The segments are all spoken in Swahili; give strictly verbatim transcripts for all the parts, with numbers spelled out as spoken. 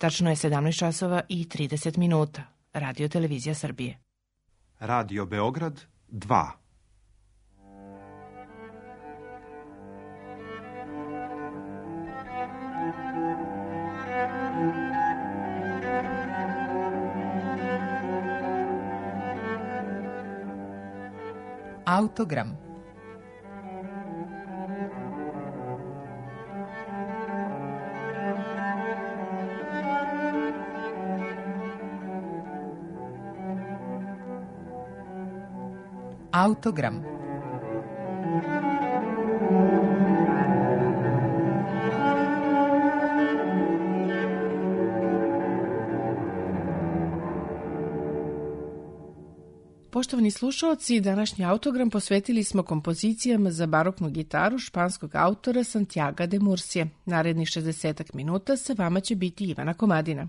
Tačno je sedamnaest časova i trideset minuta. Radio Televizija Srbije. Radio Beograd dva. Autogram. Autogram. Poštovani slušaoci, današnji autogram posvetili smo kompozicijama za baroknu gitaru španskog autora Santiaga de Murcie. Narednih šezdesetak minuta sa vama će biti Ivana Komadina.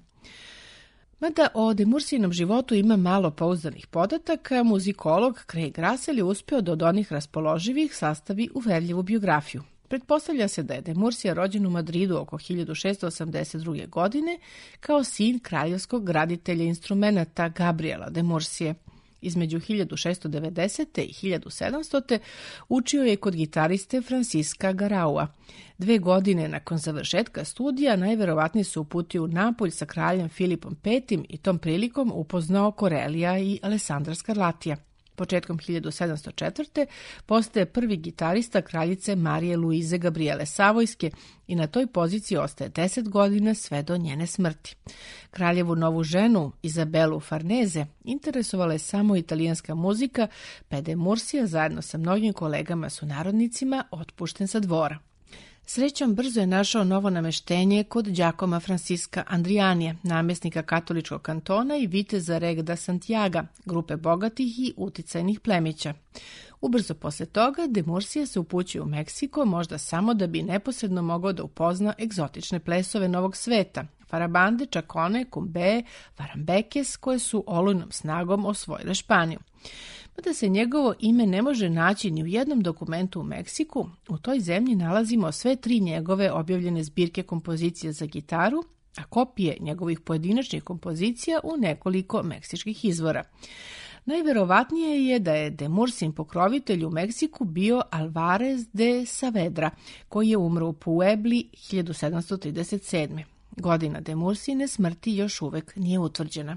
Mada o de Murcijinom životu ima malo pouzdanih podataka, muzikolog Craig Russell je uspeo da od onih raspoloživih sastavi uverljivu biografiju. Pretpostavlja se da je de Murcia rođen u Madridu oko hiljadu šeststo osamdeset druge. godine kao sin kraljevskog graditelja instrumenata Gabriela de Murcie. Između hiljadu šeststo devedesete. i hiljadu sedamstote. učio je kod gitariste Francisca Garaua. Dve godine nakon završetka studija najverovatnije se uputio u Napolj sa kraljem Filipom petim i tom prilikom upoznao Corelija i Alessandra Scarlattija. Početkom hiljadu sedamsto četvrte. postaje prvi gitarista kraljice Marije Luize Gabriele Savojske i na toj poziciji ostaje deset godina sve do njene smrti. Kraljevu novu ženu, Izabelu Farneze, interesovala je samo italijanska muzika, pa je de Murcia zajedno sa mnogim kolegama sunarodnicima otpušten sa dvora. Srećom, brzo je našao novo nameštenje kod Giacoma Francisca Andrijanija, namjesnika katoličkog kantona i viteza Regda Santiaga, grupe bogatih i uticajnih plemića. Ubrzo posle toga, de Murcia se upućuje u Meksiko, možda samo da bi neposredno mogao da upozna egzotične plesove novog sveta, farabande, čakone, kumbe, varambekes, koje su olujnom snagom osvojile Španiju. Mada se njegovo ime ne može naći ni u jednom dokumentu u Meksiku, u toj zemlji nalazimo sve tri njegove objavljene zbirke kompozicija za gitaru, a kopije njegovih pojedinačnih kompozicija u nekoliko meksičkih izvora. Najverovatnije je da je de Murcijin pokrovitelj u Meksiku bio Alvarez de Saavedra, koji je umro u Puebli hiljadu sedamsto trideset sedme. Godina de Murcijine smrti još uvek nije utvrđena.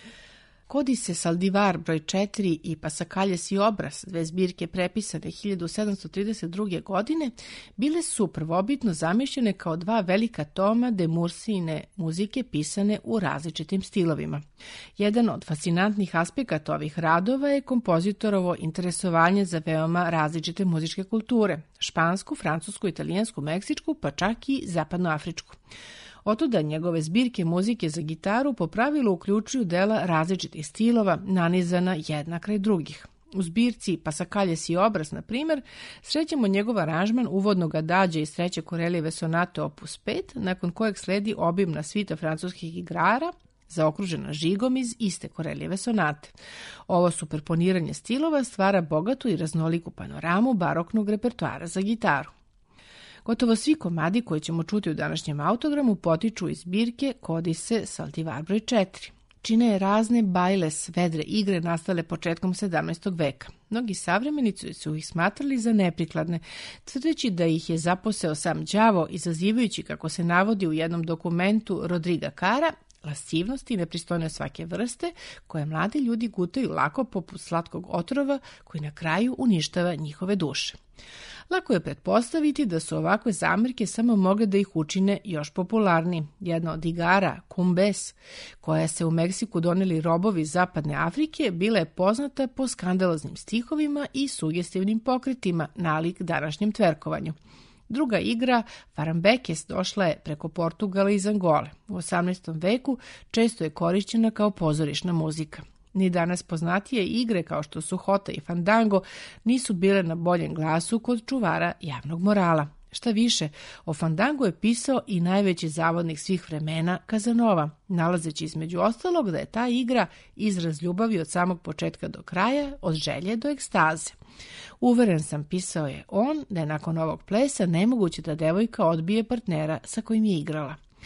Codice Saldivar broj četiri i Pasacalles i obraz, dve zbirke prepisane hiljadu sedamsto trideset druge. godine, bile su prvobitno zamišljene kao dva velika toma de Murcijine muzike pisane u različitim stilovima. Jedan od fascinantnih aspekata ovih radova je kompozitorovo interesovanje za veoma različite muzičke kulture, špansku, francusku, italijansku, meksičku, pa čak i zapadnoafričku. Otuda njegove zbirke muzike za gitaru po pravilu uključuju dela različitih stilova, nanizana jedna kraj drugih. U zbirci Pasacalles i obraz, na primjer, srećemo njegov aranžman uvodnog adađa iz treće Corelijeve sonate opus pet, nakon kojeg sledi obimna svita francuskih igrara, zaokružena žigom iz iste Corelijeve sonate. Ovo superponiranje stilova stvara bogatu i raznoliku panoramu baroknog repertoara za gitaru. Gotovo svi komadi koje ćemo čuti u današnjem autogramu potiču iz zbirke Codice Saldivar broj četiri. Čine je razne bailes, vedre igre nastale početkom sedamnaestog. veka. Mnogi savremenici su ih smatrali za neprikladne, tvrdeći da ih je zaposeo sam đavo, izazivajući, kako se navodi u jednom dokumentu Rodriga Cara, lascivnosti i nepristojne svake vrste, koje mladi ljudi gutaju lako poput slatkog otrova koji na kraju uništava njihove duše. Lako je pretpostaviti da su ovakve zamerke samo mogle da ih učine još popularniji. Jedna od igara, kumbes, koja se u Meksiku doneli robovi iz zapadne Afrike, bila je poznata po skandaloznim stihovima i sugestivnim pokretima nalik današnjem tverkovanju. Druga igra, farambekes, došla je preko Portugala iz Angole. U osamnaestom. veku često je korišćena kao pozorišna muzika. Ni danas poznatije igre kao što su hota i fandango nisu bile na boljem glasu kod čuvara javnog morala. Šta više, o fandangu je pisao i najveći zavodnik svih vremena Casanova, nalazeći između ostalog da je ta igra izraz ljubavi od samog početka do kraja, od želje do ekstaze. Uveren sam, pisao je on, da je nakon ovog plesa nemoguće da devojka odbije partnera sa kojim je igrala.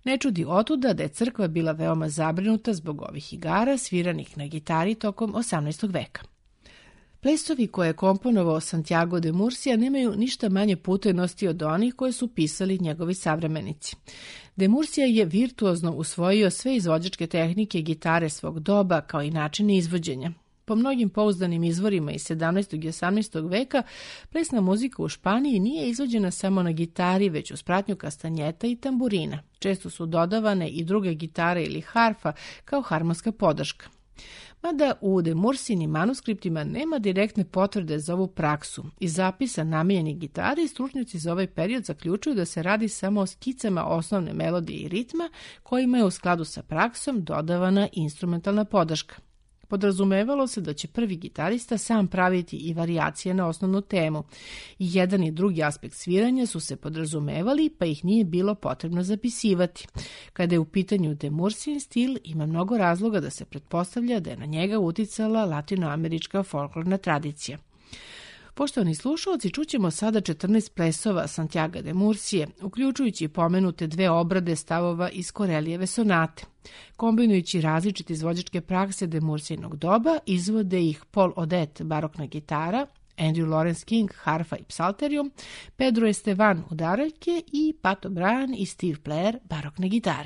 Ne čudi otuda da je crkva bila veoma zabrinuta zbog ovih igara sviranih na gitari tokom osamnaestog veka. Plesovi koje je komponovao Santiago de Murcia nemaju ništa manje putenosti od onih koje su pisali njegovi savremenici. De Murcia je virtuozno usvojio sve izvođačke tehnike gitare svog doba kao i načine izvođenja. Po mnogim pouzdanim izvorima iz sedamnaestog i osamnaestog veka, plesna muzika u Španiji nije izvođena samo na gitari, već uz pratnju kastanjeta i tamburina. Često su dodavane i druge gitare ili harfa kao harmonska podrška. Mada u De Mursijinim manuskriptima nema direktne potvrde za ovu praksu. Iz zapisa namijenjenih gitari stručnjaci za ovaj period zaključuju da se radi samo o skicama osnovne melodije i ritma kojima je u skladu sa praksom dodavana instrumentalna podrška. Podrazumevalo se da će prvi gitarista sam praviti i varijacije na osnovnu temu. I jedan i drugi aspekt sviranja su se podrazumevali, pa ih nije bilo potrebno zapisivati. Kada je u pitanju De Mursijin stil, ima mnogo razloga da se pretpostavlja da je na njega uticala latinoamerička folklorna tradicija. Poštovani slušalci, čućemo sada četrnaest plesova Santiaga de Murcije, uključujući pomenute dve obrade stavova iz Korelijeve sonate. Kombinujući različite izvođačke prakse de Mursijinog doba, izvode ih Paul Odette, barokna gitara, Andrew Lawrence King, harfa i psalterium, Pedro Estevan, udaraljke i Pat O'Brien i Steve Blair, barokne gitare.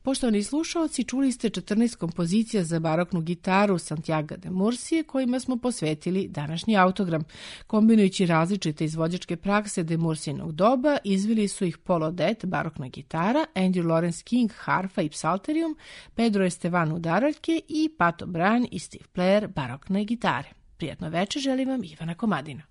Poštovani slušaoci, čuli ste četrnaest kompozicija za baroknu gitaru Santiaga de Mursije kojima smo posvetili današnji autogram. Kombinujući različite izvođačke prakse de Mursijinog doba, izveli su ih Paul Odette, barokna gitara, Andrew Lawrence King, harfa i psalterium, Pedro Estevan udaraljke i Pat O'Brien i Steve Player, barokne gitare. Prijatno večer želim vam Ivana Komadina.